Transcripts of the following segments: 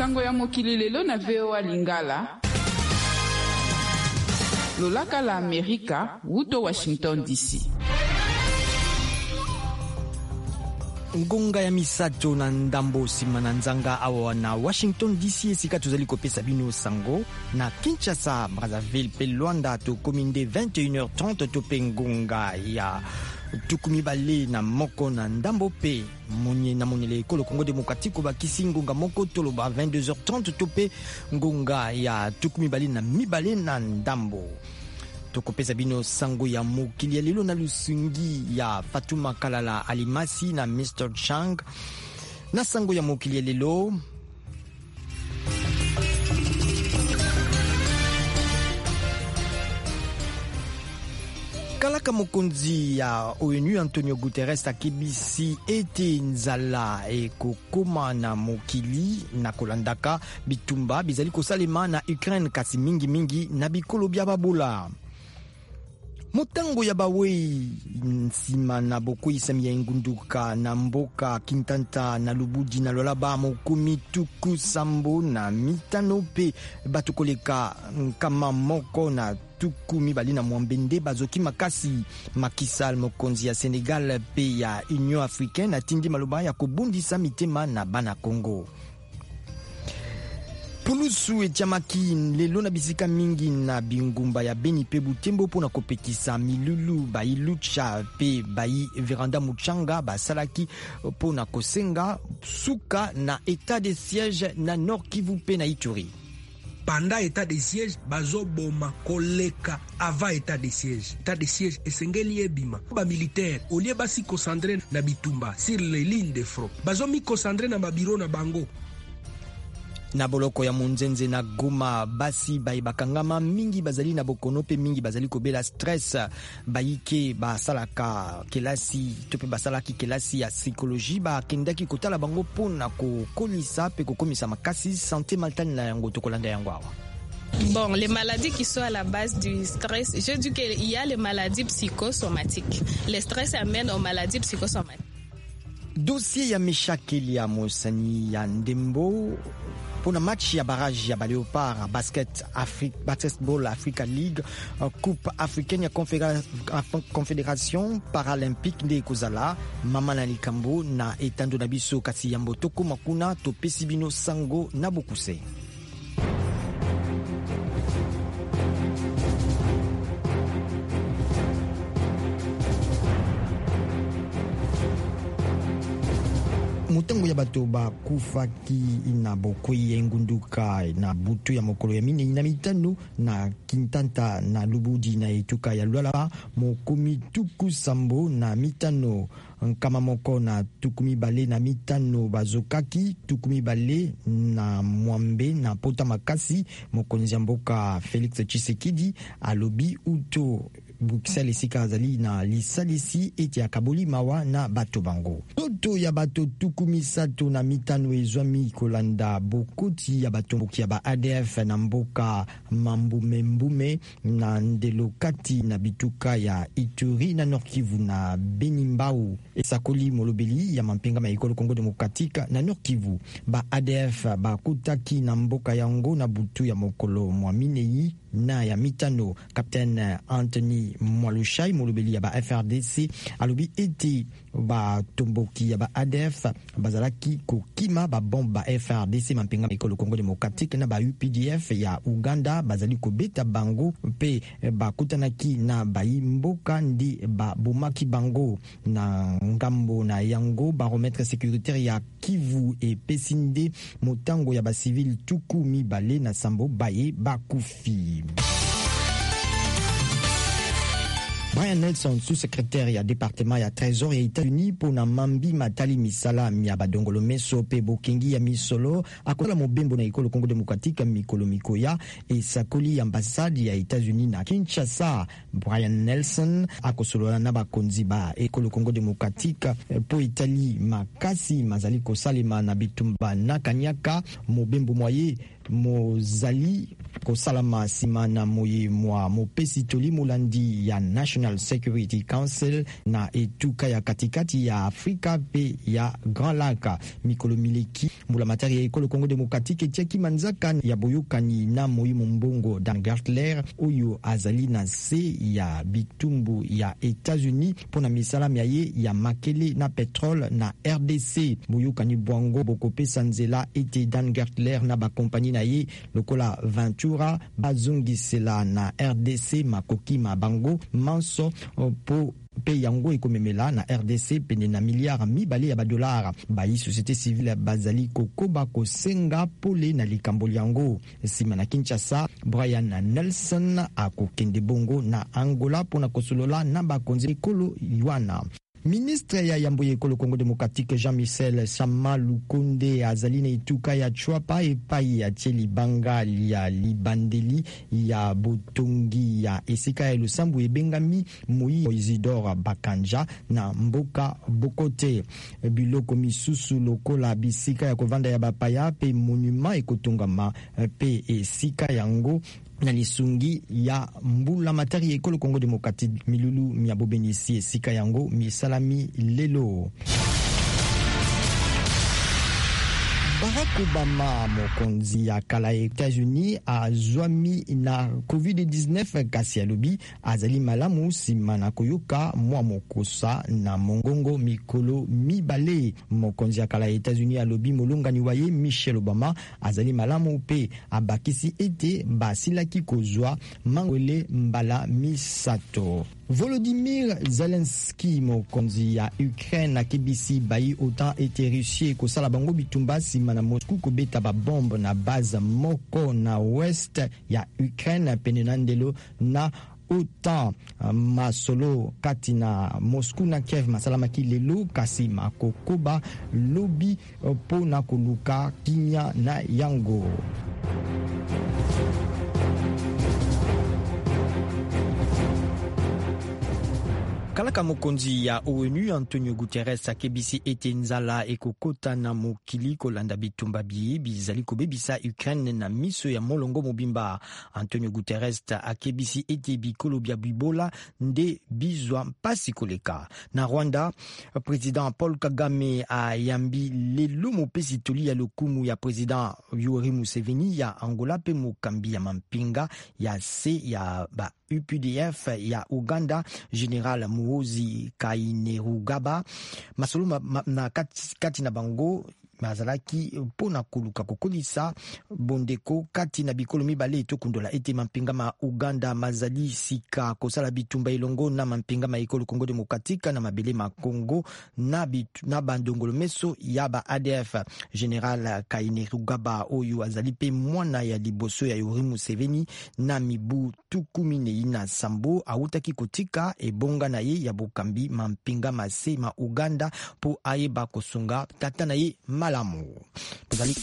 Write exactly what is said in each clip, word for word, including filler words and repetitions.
Sango ya mokili lelo na V O A Lingala. Lolaka la Amerika, wuto Washington D C. Ngonga ya misato na ndambo sima na nzanga awa na Washington D C esika tozali kopesa bino sango na Kinshasa, Brazzaville pe Luanda to kominde vingt et une heures trente to pe ngonga ya tukumi bale na moko na ndambo pe monye na monele ekolo Congo Démocratique bakisi ngonga moko toloba vingt-deux heures trente to pe ngonga ya tukumi bale na mibale na ndambo. Tokopesa bino sango ya mokili ya lelo na lusungi ya Fatuma Kalala Alimasi na mister Chang. Na sango ya mokili ya lelo kalaka mokonzi ya O N U Antonio Guterres akebisi ete nzala ekokoma na mokili na kolandaka bitumba bizali kosalema na Ukraine kasi mingi mingi na bikolo bya babola. Motango ya bawei nsima na bokwisa ya ngunduka na mboka Kintanta na Lubudi na Lolaba mokumi tuku sambo na mitano pe batukoleka kama moko na tuku mibali na mwambende bazoki makasi. Makisal mokonzi ya Senegal pe ya Union Africaine atindi maloba ya kobundisa mitema na bana Congo. Pulusu etiamaki lelo na bisika mingi na bingumba ya Beni pe Butembo pona kopekisa milulu bayi lucha pe bayi veranda muchanga basalaki pona kosenga suka na état de siège na Nord Kivu pe na Ituri. Pendant état de siège bazo boma koleka avant état de siège. État de siège esengeli ebima. Ba militaire au lieu basi concentrer na bitumba sur les lignes de front. Bazo mi concentrer na mabiro na bango. Na boloko ya Munzenze na Goma basi bayi bakangama mingi bazali na bokono pe mingi bazali kobela stress bayike basalaka kelasi tope basalaki kelasi ya psychologie ba kendaki kotala bango pona ko kolisa pe ko komisa makasi santé mentale na yango tokolanda yango awa. Bon, les maladies qui sont à la base du stress, je dis qu'il y a les maladies psychosomatiques. Le stress amène aux maladies psychosomatiques. Dossier ya Meshakeli ya Mosani ya Ndembo pour la match ya barrage ya Léopard basket Afrique basketball Africa League coupe africaine ya confédération paralympique de Kozala mama na likambo na etando na biso kasi yambo toko makuna to pesibino sango na bokuse. Mutango ya bato ba kufaki na bokoyi engunduka na butu ya mokolo ya mine na mitano na Kintanta na Lubudi na etuka ya Lualaba mokomi tuku sambo na mitano kama moko na tukumi bale na mitano bazokaki tukumi bale na mwambe na pota makasi mokonzi mboka Felix Tshisekedi alobi uto bukisa lesika azali na lisalisi eti akaboli mawa na bato bango. Toto ya bato tukumi sato na mitano ezwami kolanda bokoti ya bato mboki ya ba A D F na mboka mambume mbume na ndelokati na bituka ya Ituri na Nord Kivu na Benimbau. Esakoli molobeli ya mampenga ma ekolo Congo Démocratique na Nord Kivu ba A D F ba kutaki na mboka yango na butu ya mokolo mwaminei na ya mitano. Capitaine Anthony Mwalushai molobeli ya ba F R D C alobi eti ba tomboki ya ba A D F bazalaki kokima ba bomba F R D C mampenga ma ekolo Congo Démocratique na ba U P D F ya Uganda bazali kobeta bango pe ba kutanaki na bayi mboka ndi ba bomaki bango na ngambo na yango baromètre sécuritaire ya Kivu et Pesinde motango ya ba civil tuku mibale na sambo baye bakufi. Brian Nelson, sous-secrétaire ya département ya trésor ya États-Unis pour na mambi matali misala ya badongolo meso pe bokengi ya misolo akola mobembo na ekolo Congo Démocratique mikolo mikoya et sakoli ambassade ya États-Unis na Kinshasa. Brian Nelson akosolola na bakonzi ba ekolo Congo Démocratique po Italie makasi mazali kosalema na bitumba na kanyaka mobembo moye mozali kosalama nsima na moye mwa mopesi toli molandi ya National Security Council na etuka ya katikati ya Afrika pe ya Grand Lac. Mikolo mileki mbula matari ya ekolo Congo Demokratike etiaki manzaka ya boyokani na moye mbongo Dan Gertler oyo azali na se ya bitumbu ya Etats-Unis pona misalami ya ye ya makele na petrole na R D C. Boyokani bwango bokopesa nzela ete Dan Gertler na bakompani na ye lokola Ventura bazongisela na R D C makoki mabango manso po pe yango ekomemela na R D C pene na miliard mibale ya badolara. Bayi société civile bazali kokoba kosenga pole na likambo yango. Sima na Kinshasa, Brian Nelson akokende bongo na Angola pona kosolola na bakonzi ekolo Yuana. Ministre ya yambo ya ekolo Congo Demokratike Jean-Michel Sama Lukonde azali na ituka ya Chwapa epai ya Tcheli Bangali ya Libandeli ya Botongi ya esika ya Lusambu ebengami Moi Isidore Bakanja na Mboka Bokote. Biloko misusu lokola bisika ya kovanda ya bapaya pe monuma ekotongama pe esika yango na lisungi ya mbula matari ya ekolo Congo Demokratike milulu miabobenisi esika yango misalami lelo. Barack Obama mokonzi ya kala Etats-Unis azwami na covid dix-neuf kasi alobi azali malamu sima na koyoka mwa mokosa na mongongo mikolo mibale. Mokonzi ya kala Etats-Unis alobi molongani waye Michelle Obama azali malamu pe abakisi ete basilaki kozwa mangwele mbala misato. Volodymyr Zelensky mokonzi ya Ukraine akebisi bayi otan ete Russie kosala bango bitumba sima na Moscou kobeta ba bombe na base moko na west ya Ukraine pene na ndelo na otan. Masolo kati na Moscou na Kiev masalamaki lelo kasi makokoba lobi po na koluka kinya na yango. Kalaka mokonzi ya O N U Antonio Guterres akebisi ete nzala ekokota na mokili kolanda bitumba biye bizali kobebisa Ukraine na miso ya molongo mobimba. Antonio Guterres akebisi ete bikolo bya bibola nde bizwa mpasi koleka. Na Rwanda, President Paul Kagame ayambi lelo mopesi toli ya lokumu ya President Yoweri Museveni ya Angola pe mokambi ya mampinga ya se ya ba U P D F ya Uganda General Muhoozi Kainerugaba. Masolo ma, ma, na kati, kati na bango mazalaki pona koluka kokolisa bondeko kati na bikolo mibale to kundola ete mampinga ma Uganda mazali sika kosala bitumba ilongo na mampinga ma ekolo Congo Demokratika na mabele ma Congo na bitu, na bandongolo meso ya ba A D F. General Kainerugaba oyo azali pe mwana ya liboso ya Yoweri Museveni na mibu tukumi na sambo autaki kotika ebonga na ye ya bokambi mampinga mase ma Uganda po ayeba kosunga tata na ye malamu. Tuzali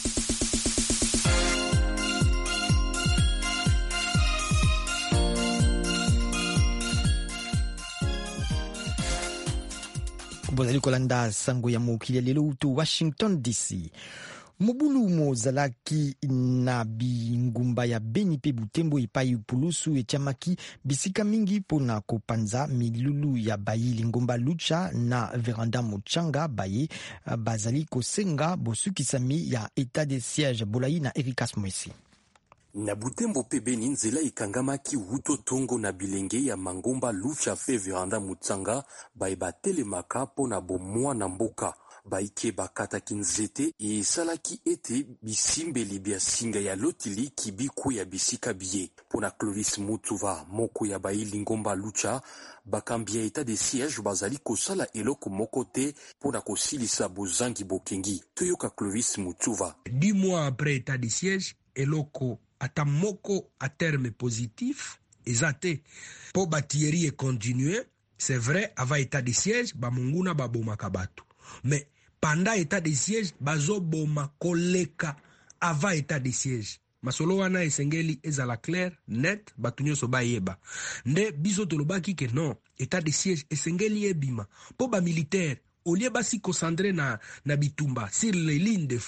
Bozali kolanda sango ya mokili lelo utu Washington D C. Mobulu mozalaki na bingumba ya Beni pe Butembo epai pulusu etiamaki bisika mingi pona kopanza milulu ya bayi lingomba lucha na veranda mochanga baye bazali kosenga bosukisami ya état de siège bolai na Ericas Mwesi. Na Butembo pe Beni nzela ikangamaki wuto tongo na bilenge ya mangomba lucha fe veranda mochanga baye batelemaka pona bomwa na mboka. Baike bakata kinzete e salaki ete bisimbeli bia singa ya lotili kibiku ya bisika biye. Pona Clovis Mutuva moko ya bayi lingomba lucha bakambia état de siège bazali kosala eloko mokote pona kosilisa bozangi bokengi. Toyoka Clovis Mutuva. Dix mois après état de siège, eloko ata moko a terme positif ezate po batieri e continuer. C'est vrai, avant état de siège ba munguna ba boma kabatu. Mais pendant état de siège bazo boma koleka avant état de siège. Masolo wana esengeli ezala clair net batunyo so bayeba. Nde biso tolobaki ke non, état de siège esengeli ebima. Po ba militaire au lieu basi concentré na na bitumba sur les lignes de front.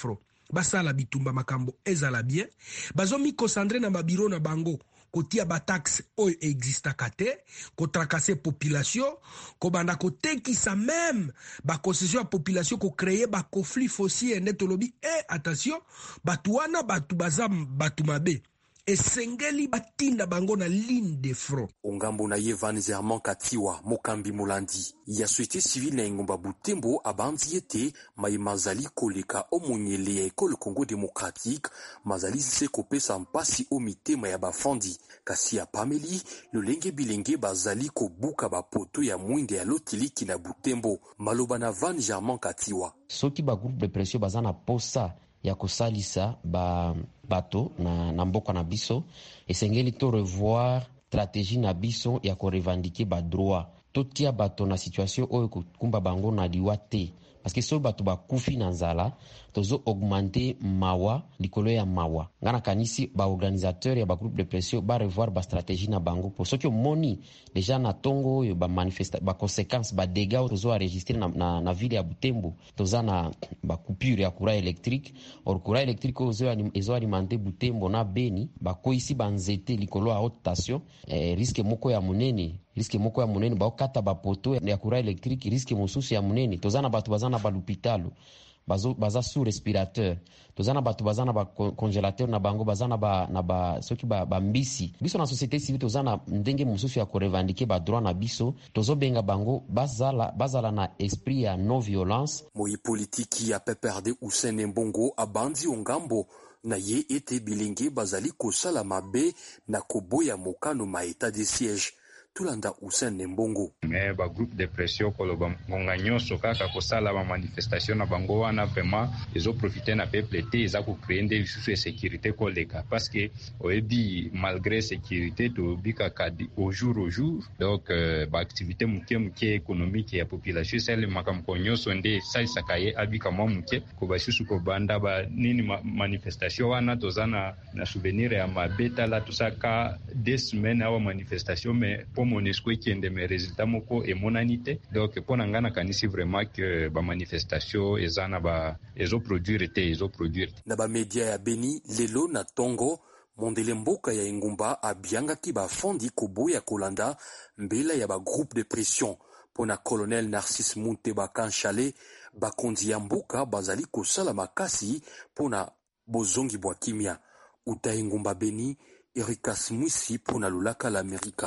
basala bitumba makambo ezala bien, bazo mi concentré na babiro na bango kotia ba taxe oyo existaka te, ko trakase population, ko banda ko tekisa même ba concession ya population, ko créer ba conflit foncier netolobi. Et attention, batu wana batu baza batu mabe, esengeli batinda bango na ligne de front. Ongambo na Yevan Zerman Katiwa Mokambi Mulandi ya société civile na Ingomba Butembo abandi ete mai mazali koleka omonyele ya ekole Congo démocratique mazali se kopesa mpasi o mitema ya bafandi kasi ya pameli lolenge bilenge bazali kobuka bapoto ya mwinde ya lotiliki na Butembo. Maloba na Van Germain Katiwa soki ba groupe de pression bazana posa ya kosalisa ba bato na, na mboka na biso esengeli to revoir stratégie na biso ya ko revendiquer ba droit totia bato na situation oyo kumba bango na liwa te parce que so bato ba kufi na nzala tozo augmenter mawa likolo ya mawa ngana kanisi ba organisateur ya ba groupe de pression ba revoir ba stratégie na bango pour soki moni déjà na tongo yo ba manifesta ba conséquences ba dégâts tozo enregistrer na, na na ville ya Butembo toza na ba coupure ya courant électrique or courant électrique ozo ezo alimenter Butembo na Beni ba ko ici ba nzete likolo ya haute tension eh, risque moko ya munene risque moko ya munene ba okata ba poto ya courant électrique risque mosusu ya munene toza na bato bazana ba l'hôpital bazo baza sous respirateur tozana batu bazana ba congélateur na bango bazana ba na ba soki ba, ba mbisi biso na société civile tozana ndenge mususu ya ko revendiquer ba droit na biso tozo benga bango bazala bazala na esprit ya non violence. Moi politiki ya P P R D Hussein Mbongo abandi ongambo na ye ete bilenge bazali kosala mabe na koboya mokano ma état de siège. Tulanda Hussein Mbongo mais ba groupe de pression koloba ngonga nyonso kaka kosala ba manifestation na bango wana vraiment ils ont profité na peuple te za ko créer des sous sécurité koleka parce que oyebi malgré sécurité to bika kadi au jour au jour donc euh, ba activité muke muke économique ya population celle makam konyoso nde sai sakaye abika mwa muke ko ba susu ko banda ba nini ma, manifestation wana tozana na souvenir ya mabeta la tusaka des semaines à manifestation mais MONUSCO qui ont des résultats moko et monanité donc pour ngana kanisi vraiment que ba manifestation ezana ba ezo produire te ezo produire na ba media ya Beni lelo na Tongo mondele mboka ya Ingumba abianga ki ba fondi koboya kolanda mbela ya ba groupe de pression pona colonel Narcisse Munteba Kanchale ba kondi ya mboka bazali kosala makasi pona bozongi bwa kimia uta Ingumba Beni Erika Smwisi pona lulaka la Amerika.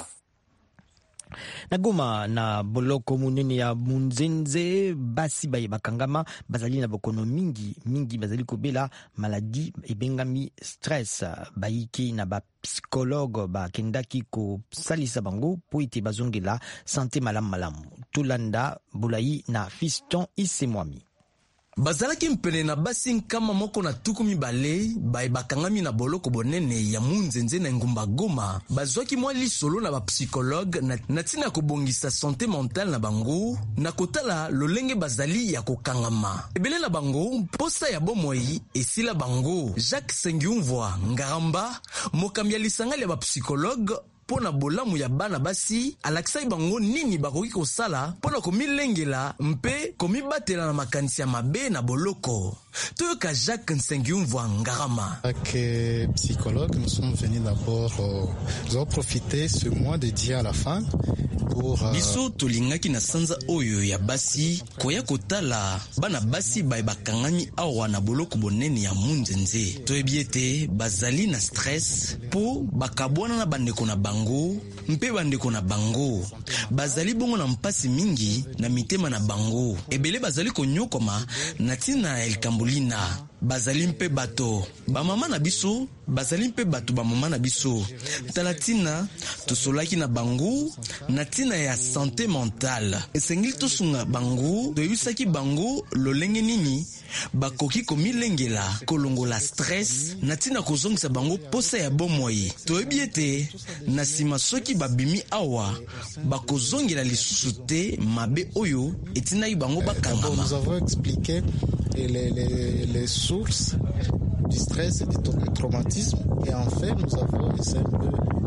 Na Goma na boloko munene ya Munzenze basi baye bakangama bazali na bokono mingi mingi bazali kobela maladie ebengami stress bayiki na ba psychologue ba kendaki ko salisa bango po ite bazongela santé malam malam. Tulanda Bulayi na Fiston Isemwami bazalaki mpene na basi nkama moko na tuku mibale baye bakangami na boloko bonene ya Munzenze na Ngumba Goma bazwaki mwa lisolo na ba psychologue na, na tina kobongisa santé mentale na bango na kotala lolenge bazali ya kokangama ebele na bango posa ya bomoi esila bango. Jacques Sengiumvwa Ngaramba mokambi ya lisangali ya ba psychologue pona bolamu ya bana basi alakisai bango nini bakoki kosala pona komilengela mpe komibatela na makanisi ya mabe na boloko. Toyoka Jacques Nsengiumvwa Ngarama. Que psychologue, nous sommes venus d'abord euh, nous avons profité ce mois de dire à la fin pour euh... biso tolingaki na sanza oyo ya basi koya kotala bana basi baye bakangami awa na boloko bonene ya Munzenze. Toyebi ete bazali na stress po bakabwana na bandeko na bango mpe bandeko na bango bazali bongo na mpasi mingi na mitema na bango ebele bazali konyokoma na tina elkambulina bazali mpe bato bamama na biso bazali mpe bato bamama na biso talatina tosolaki na bango na tina ya santé mentale esengeli tosunga bango toyebisaki bango lolenge nini bakoki komilengela kolongola stress na tina kozongisa bango posa ya bomoi. Toyebi ete na sima soki babimi awa bakozongela lisusu te mabe oyo etinaki bango bakangama. Nous avons expliqué les, les, les sources du stress et du traumatisme et en fait nous avons essayé de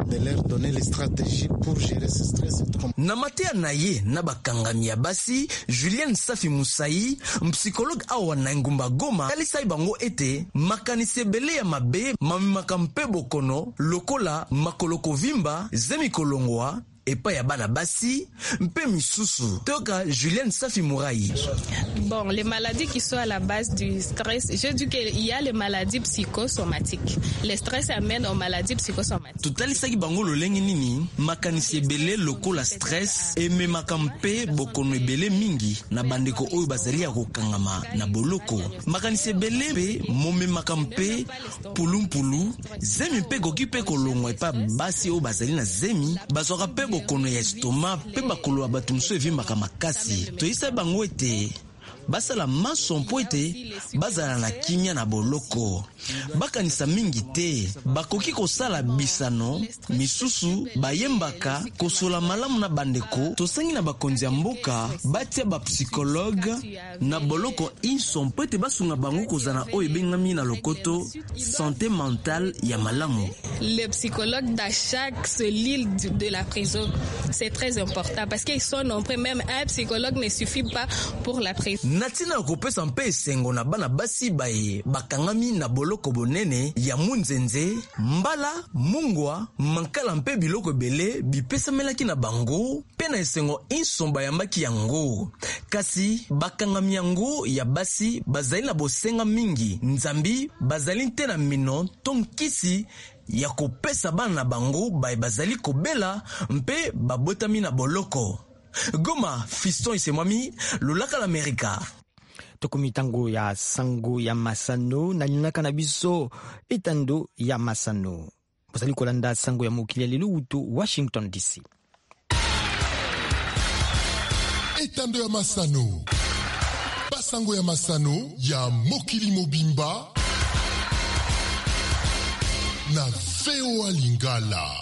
de leur donner les stratégies pour gérer ce stress. Na matea na ye na bakangami ya basi Julien Safi Musai, psychologue awa na ngumba Goma, kalisa bango ete makanisi ebele ya mabe mamimaka mpe bokono lokola makoloko vimba zemi kolongwa epa ya bana basi mpe misusu. Toka Julien Safi Murai. Bon, les maladies qui sont à la base du stress, je dis qu'il y a les maladies psychosomatiques. Le stress amène aux maladies psychosomatiques. Tutali saki bango lolenge nini makanisi ebele lokola stress ememaka mpe bokono ebele mingi na bandeko oyo bazali ya kokangama na boloko. Makanisi ebele mpe momemaka mpe pulumpulu zemi mpe koki mpe kolongwa epa basi oyo bazali na zemi bazwaka mpe bokono ya estoma pe bakolo abatu muso evimbaka makasi. Toyisa bango ete basala maso mpo ete bazala na kimia na boloko. Bakanisa mingi te bakoki kosala bisano misusu bayembaka kosola malamu na bandeko. Tosengi na bakonzi ya mboka batia ba psychologue na boloko inso mpo ete basunga bango kozana oyo ebengami na lokoto santé mentale ya malamu. Les psychologues dans chaque cellule de la prison, c'est très important parce qu'ils sont nombreux. Même un psychologue ne suffit pas pour la prison. Natina kopesa mpe esengo na bana basi baye bakangami na boloko bonene ya munzenze mbala mungwa mankala mpe biloko ebele bipesamelaki na bango pe na esengo insomba yambaki yango. Kasi bakangami yango ya basi bazali na bosenga mingi nzambi bazali te na mino tonkisi ya kopesa bana na bango baye bazali kobela mpe babotami na boloko. Goma, Fiston Isemwami, Lolaka l'Amerika. Tokomi tango ya sango ya masano na linaka na biso etando ya masano. Bozali kolanda sango ya mokili lelo uto Washington D C. Etando ya masano. Basango ya masano ya mokili mobimba na V O A Lingala.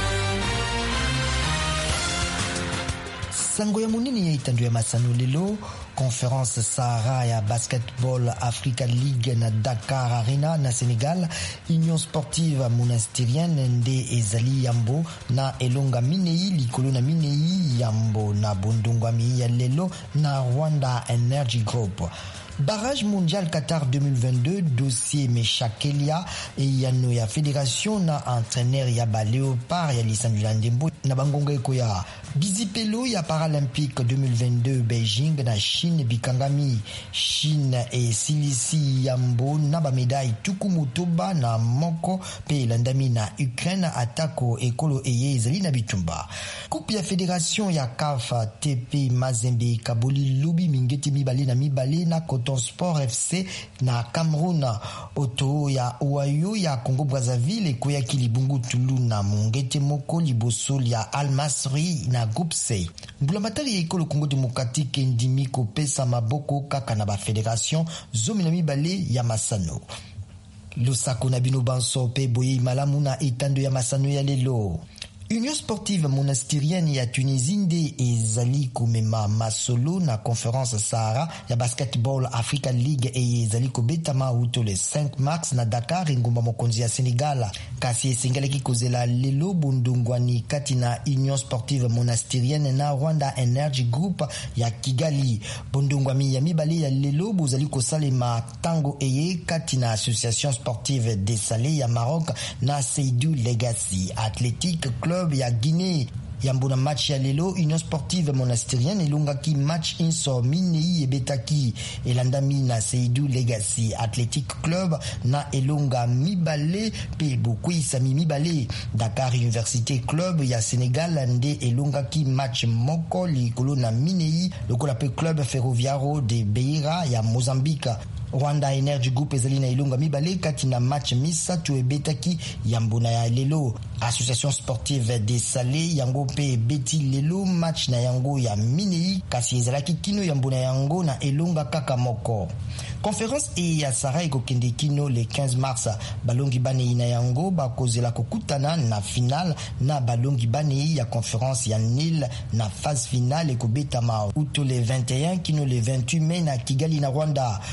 Sango ya munini ya itando ya masano lelo, Conférence Sahara ya Basketball Africa League na Dakar Arena na Senegal, Union Sportive Monastirienne nde ezali yambo na elonga minei likolo na minei yambo na bondongwami ya lelo na Rwanda Energy Group. Barrage mondial Qatar deux mille vingt-deux, dossier Meshakelia et yano ya fédération na entraîneur ya ba Léopard ya Lisandula Ndembo na bangonga eko ya Bizipelo ya Paralympique deux mille vingt-deux Beijing na Chine bikangami Chine et Silisi yambo na ba médaille tukumutoba na moko pe landami na Ukraine atako ekolo eye ezali na bitumba. Coupe ya fédération ya C A F T P Mazembe Kaboli Lubi Mingeti mibale na mibale na Coton Sport F C na Cameroun. Oto ya Oayo ya Congo Brazzaville ekoya kilibungu Tulu na Mongete moko liboso ya Al Masry na Groupe C. Mbulamatari ekolo Congo Démocratique ndimi kopesa maboko kaka na ba fédération zomi na mibale ya masano. Losako na bino banso pe boye malamu na etando ya masano ya lelo. Union Sportive Monastirienne ya Tunisie nde ezali komema masolo na Conférence Sahara ya Basketball Africa League e ezali kobetama uto le cinq mars na Dakar ngomba mokonzi ya Senegal. Kasi esengelaki kozela lelo bundungwani kati na Union Sportive Monastirienne na Rwanda Energy Group ya Kigali. Bundungwami ya mibale ya lelo bozali kosalema tango eye kati na Association Sportive des Salés ya Maroc na Seydou Legacy Athletic Club ya Guinée. Yambona match ya lelo Union Sportive Monastirienne elongaki match inso minei ebetaki elandami na Seydou Legacy Athletic Club na elonga mibale pe bokwisa mibale. Dakar Université Club ya Sénégal nde elongaki match moko likolo na minei lokola pe Club Ferroviario de Beira ya Mozambique. Rwanda Energy Group ezali na ilunga mibale kati na match misatu ebetaki yambona ya lelo. Association Sportive des Salés yango pe beti lelo match na yango ya minei kasi ezalaki kino yambona yango na elonga kaka moko. Conférence e ya Sahara ekokende kino le quinze mars. Balongi banei na yango bakozela kokutana na final na balongi banei ya conférence ya Nil na phase finale ekobetama uto le vingt et un kino le vingt-huit mai na Kigali na Rwanda. Conférence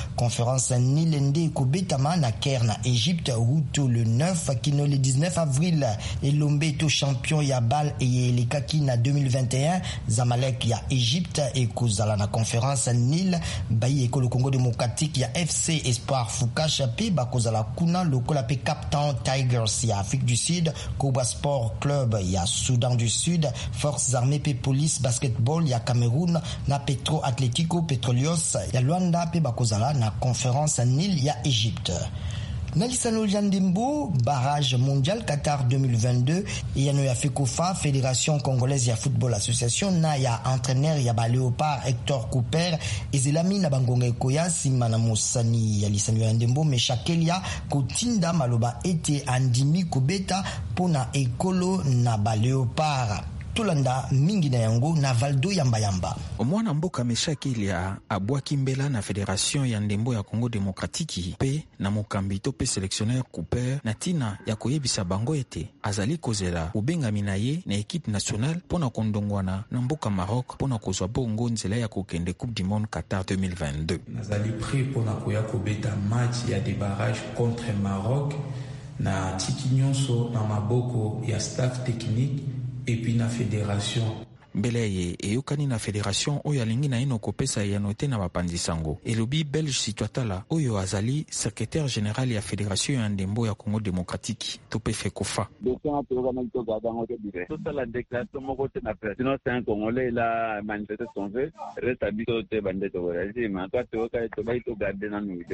conférence nilende kobetama na Caire na Égypte Ruto le neuf kino le dix-neuf avril elombe to champion ya bal et les kaki na deux mille vingt et un Zamalek ya Égypte et kozala na conférence Nil bayi ekolo Congo démocratique ya F C Espoir Foucache pe bakozala kuna lokola pe Cape Town Tigers ya Afrique du Sud, Cobra Sport Club ya Soudan du Sud, Forces armées pe Police Basketball ya Cameroun na Petro Atlético Petroleos ya Luanda pe bakozala na conférence Nil ya Égypte. Nalisano Jandembo, barrage mondial Qatar deux mille vingt-deux, et yano ya FECOFA, Fédération Congolaise ya Football Association, na ya entraîneur ya ba Léopard Hector Cooper, et zelami na bangonga ekoya simana mosani ya Lisano Jandembo, me shakelia kotinda maloba ete andimi kobeta pona ekolo na ba Léopard. Tolanda mingi na yango na Valdo Yamba Yamba. Omwana mboka meshakilia abwaki mbela na Fédération ya ndembo ya Congo Démocratique pe na mokambito pe sélectionneur Cooper na tina ya koyebisa bango ete azali kozela ubengami na ye na équipe nationale pona kondongwana na mboka Maroc pona kozwa bongo nzela ya kokende Coupe du Monde Qatar deux mille vingt-deux. Nazali prêt pona koya kobeta match ya des barrages contre Maroc na tikinyonso na maboko ya staff technique et puis la fédération. Mbele eyokani na fédération oyo alingi na ino kopesa ya note na bapandisango. Elobi Belge Situatala oyo azali secrétaire général ya fédération ya ndembo ya Congo démocratique tope FECOFA. La déclaration moko te na sinon c'est un Congolais la manifester son vœu reste habité te bande to voyager mais toi te oka to ba to garder na nous de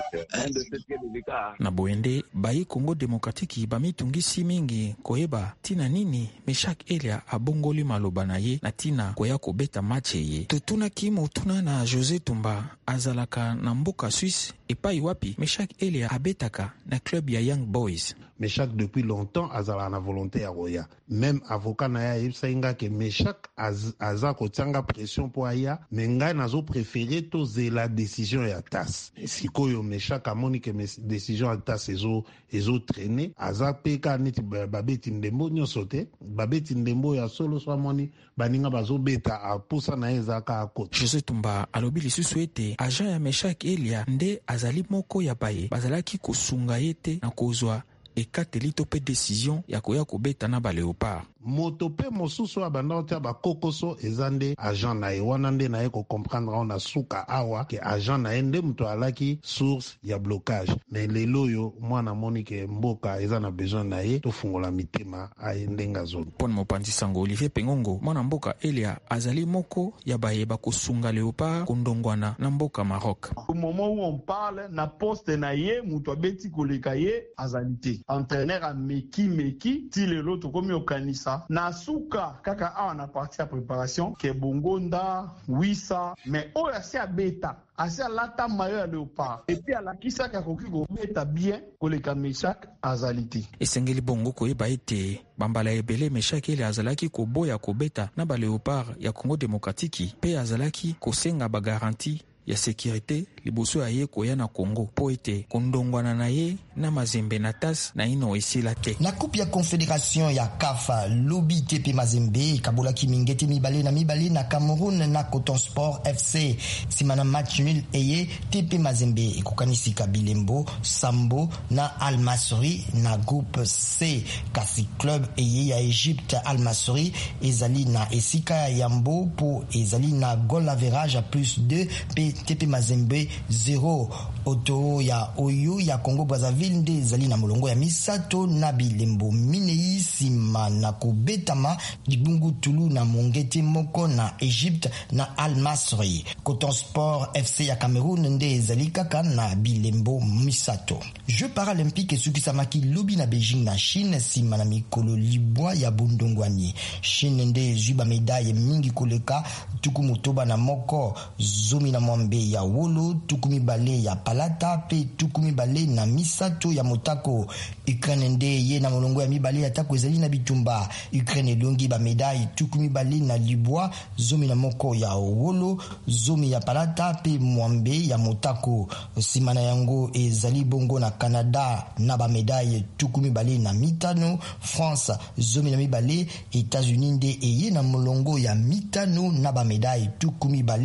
na boende bayi Congo démocratique bamitungisi mingi koyeba tina nini Meshak Elia abongoli maloba na ye na tina koya kobeta match ye. Tutuna kimo tuna na José Tumba azalaka na mboka Suisse epai wapi Meshak Elia abetaka na club ya Young Boys. Meshak depuis longtemps azala na volonté ya roya. Même avocat na ya yebsainga ke Meshak az, aza kotianga pression po aya menga nazo préféré to la décision ya T A S. Sikoyo Meshak amoni ke décision ya T A S ezo ezo traîner aza peka neti babeti ndembo nyosote babeti ndembo ya solo so amoni baninga bazo beta apusa na ezaka akota. José Tumba alobi lisusu ete agent ya Meshak Elia nde azali moko ya baye bazalaki kosunga yete na kozwa ekateli to pe décision ya koya kobeta na ba Léopard. Moto pe mosusu abanda otia ba kokoso ezande agent na e wana nde na e ko comprendre on a suka awa ke agent na ende mto alaki source ya blocage mais lelo yo mwana monike mboka eza na besoin na e to fungola mitema aende ngazoni. Pon mopanzi sango Olivier Pengongo mwana mboka Elia azali moko ya baye ba kosunga Léopard kondongwana na mboka Maroc. Au moment où on parle na poste na ye muto beti koleka ye azalite entraîneur a meki meki ti lelo to komi okanisa na suka kaka awa na partie ya préparation ke bongonda wisa mais oya si abeta asi alata mayo ya Léopard et puis alakisaka koki kobeta bien koleka Meshak azalite. Esengeli bongo koyeba ete bambala ebele Meshak ele azalaki koboya kobeta na ba Léopard ya Congo démocratique pe azalaki kosenga ba garantie ya sécurité liboso ya ye koya na Congo po ete kondongwana na ye na mazembe na T A S na ino esila te. Na coupe ya confédération ya C A F lobi T P Mazembe kabola kimingeti mibale na mibale na Cameroun na Coton Sport F C simana match nul eye T P Mazembe ekokanisi Bilembo Sambo na Al Masry na groupe C. Kasi club eye ya Égypte Al Masry ezali na esika ya Yambo po ezali na goal average à plus deux pe T P Mazembe zéro. Oto ya Oyo ya Congo Brazzaville nde zali na molongo ya misato na Bilembo minei sima na kubetama dibungu tulu na mongete moko na Égypte na Al Masry. Coton Sport F C ya Cameroun nde zali kaka na Bilembo misato. Jeux paralympiques esukisamaki lobi na Beijing na Chine sima na mikolo libwa ya bundongwani. Chine nde zuba medaille mingi koleka tuku motoba na moko zomi na mwambe ya wolo tukumi bale ya palata pe tukumi bale na misato ya motako. Ukraine nde ye na molongo ya mibale ya tako ezali na bitumba. Ukraine longi ba medaille tukumi bale na libwa zomi na moko ya wolo zomi ya palata pe mwambe ya motako. Simana yango ezali bongo na Canada na ba medaille tukumi bale na mitano. France zomi na mibale. États-Unis nde eye na molongo ya mitano na ba medaille tukumi bale.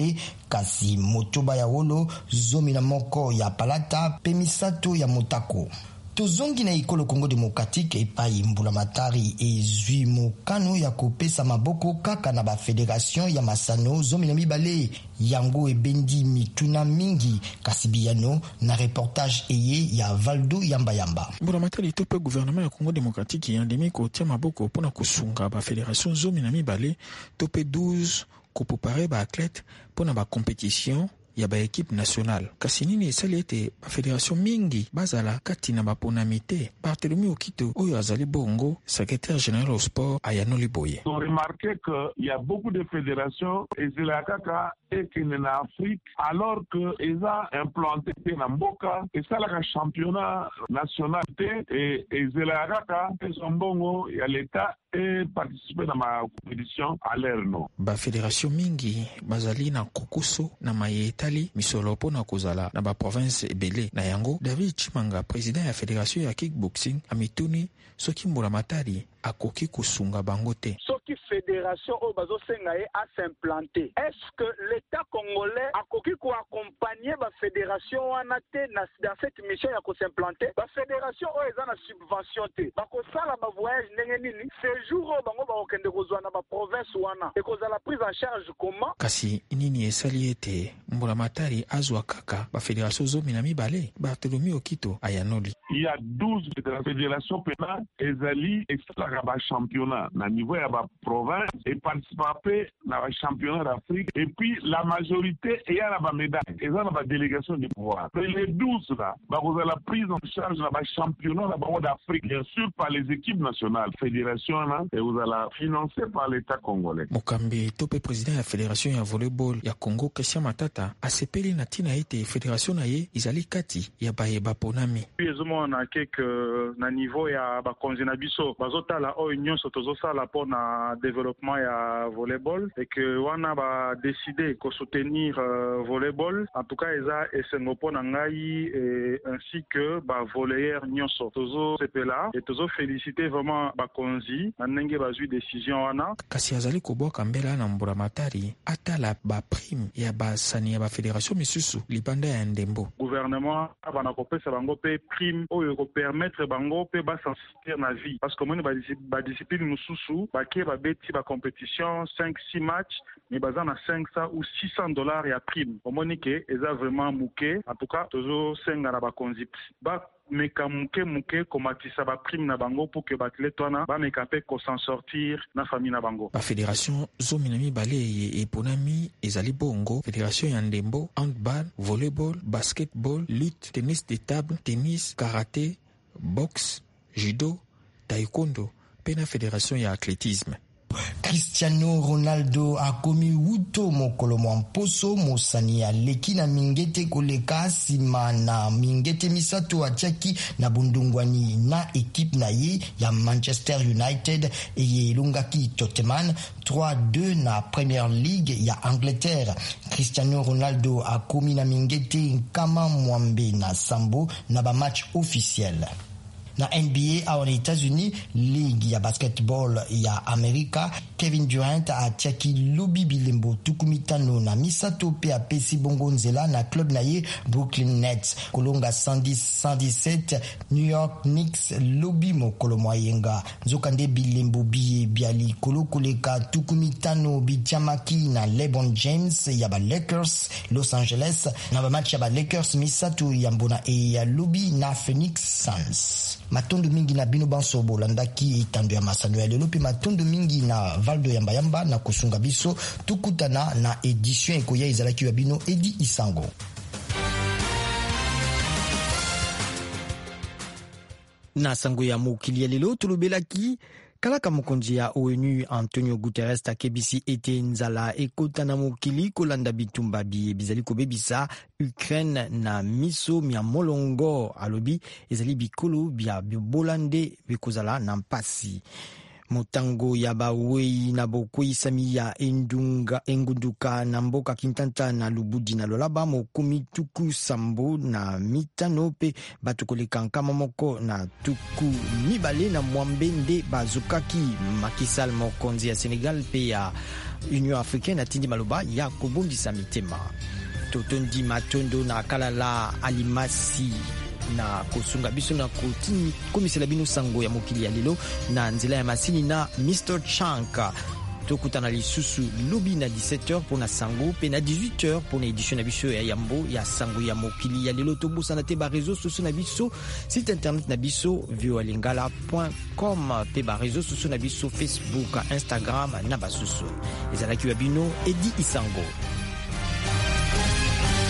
kasi motoba ya wolo zomi na moko ya palata pe misato ya motako. Tozongi na ikolo Congo Démocratique epai mbulamatari ezwi mokano ya kopesa maboko kaka na ba fédération ya masano zomi na mibale yango ebendi mituna mingi kasibiyano na reportage eye ya Valdo Yamba Yamba. Mbulamatari tope gouvernement ya Congo Démocratique yandemi kotia maboko pona kusunga ba fédération zomi na mibale tope douze ko préparer ba athlète pona ba compétition ya ba équipe nationale. Kasi nini esali ete ba fédération mingi bazala kati na baponamite. Barthélemy Okito oyo azali bongo secrétaire général au sport ayanoli boye. On remarqué qu'il y a beaucoup de fédérations et c'est la kaka et qui en Afrique alors que ils ont implanté na mboka et ça la championnat national et et c'est la kaka et son bongo ya l'état et participer dans ma compétition à l'air non. Ba fédération mingi bazali na kokuso na mayeta misolo pona kozala na ba province ebele na yango. David Chimanga, président ya fédération ya kickboxing, amituni soki mbulamatari akoki kusunga bango te. Soki fédération o bazo senga e a s'implanter. Est-ce que l'état congolais akoki ko accompagner ba fédération wana te dans cette mission ya ko s'implanter? Ba fédération o eza na subvention te. Ba ko sala ba voyage ndenge nini? Séjour o bango ba okende kozwa na ba province wana. E kozala prise en charge comment? Kasi nini esali ete mbulamatari azwa kaka ba fédération zomi na mibale. Barthélemy Okito ayanoli. Il y a douze fédérations pénales ezali extra ba championnat na niveau ya ba province et participer na ba championnat d'Afrique et puis la majorité et ya na ba médaille et ça na ba délégation de pouvoir. Et les douze là ba vous la prise en charge na ba championnat na ba d'Afrique bien sûr par les équipes nationales fédération là et vous allez financé par l'état congolais. Mokambi tope président ya fédération ya volleyball ya Congo Kessia Matata asepeli na tina ete fédération na ye izali kati ya baye baponami. Ezomo na keke na niveau ya ba konzina biso bazota la o union sotozosala pour na développement ya volleyball et que wana ba décider ko soutenir euh, volleyball en tout cas eza esengo pona ngai et ainsi que ba volleyeur nyonso tozo sepela et tozo féliciter vraiment ba konzi na ndenge bazui décision wana. Kasi azali koboka mbela na mbulamatari atala ba prime ya ba sani ya ba fédération misusu libanda ya ndembo. Gouvernement bana kopesa bango pe prime oyo ko permettre bango pe ba sensibiliser na vie parce que moni ba ba discipline mususu ba ke ba beti ba compétition cinq six matchs mais baza na cinq cents ou six cents dollars ya prime. Omoni ke eza vraiment muke en tout cas tozo senga na ba konzi ba meka muke muke komatisa ba prime na bango pour que bathlète wana ba meka pe ko s'en sortir na famille na bango. Ba fédération zomi na mibale ye eponami ezali bongo fédération ya ndembo, handball, volleyball, basketball, lutte, tennis de table, tennis, karaté, boxe, judo, taekwondo, pena fédération ya athlétisme. Cristiano Ronaldo akomi wuto mokolo mwa mposo mosani ya leki na mingete koleka sima na mingete misato atiaki na bundungwani na ekipe na ye ya Manchester United eye elungaki Tottenham trois deux na Premier League ya Angleterre. Cristiano Ronaldo akomi na mingete nkama mwambe na sambo na ba match officiel. Na N B A aux États-Unis, Ligue ya basketball ya Amerika, Kevin Durant a atiaki lobi bilembo tukumitano na misato pe apesi bongo nzela na club na ye Brooklyn Nets. Kolonga cent dix cent dix-sept New York Knicks lobi mokolo moyenga. Nzokande bilembo biye biali kolo koleka tukumitano bijamaki na LeBron James ya ba Lakers Los Angeles na ba match ya ba Lakers misato ya mbona e ya lobi na Phoenix Suns. Matondo mingi na bino banso bolandaki itando ya masano ya lelo pe matondo mingi na Valdo Yamba Yamba na kusunga biso tukutana na edition ekoya izalaki ya bino Edi Isango. Na sango ya mokili ya lelo tulubelaki kalaka mokonzi ya O N U Antonio Guterres takebisi ete nzala ekota na mokili kolanda bitumba biye bizali kobebisa Ukraine na miso mia molongo alobi ezali bikolo bia bibolande bikozala na mpasi. motango ya bawei na bokwei sami ya endunga engunduka na mboka Kintanta na Lubudi na Lolaba mokumi tuku sambo na mitano pe bato koleka nkama moko na tuku mibale na mwambe nde bazukaki makisal mokonzi ya Senegal pe ya Union Africaine atindi maloba ya kobondisa mitema totondi matondo na kalala alimasi na kosunga biso na kotini komisela bino sango ya mokili ya lelo na nzela ya masini na mister Chanka tokutana lisusu lobi na dix-sept heures pour na sango pe na dix-huit heures pour na édition na biso ya yambo ya sango ya mokili ya lelo tobosana te ba réseaux sociaux na biso site internet na biso voa lingala point com pe ba réseaux sociaux na biso Facebook Instagram na basusu ezalaki wa bino Edi Isango.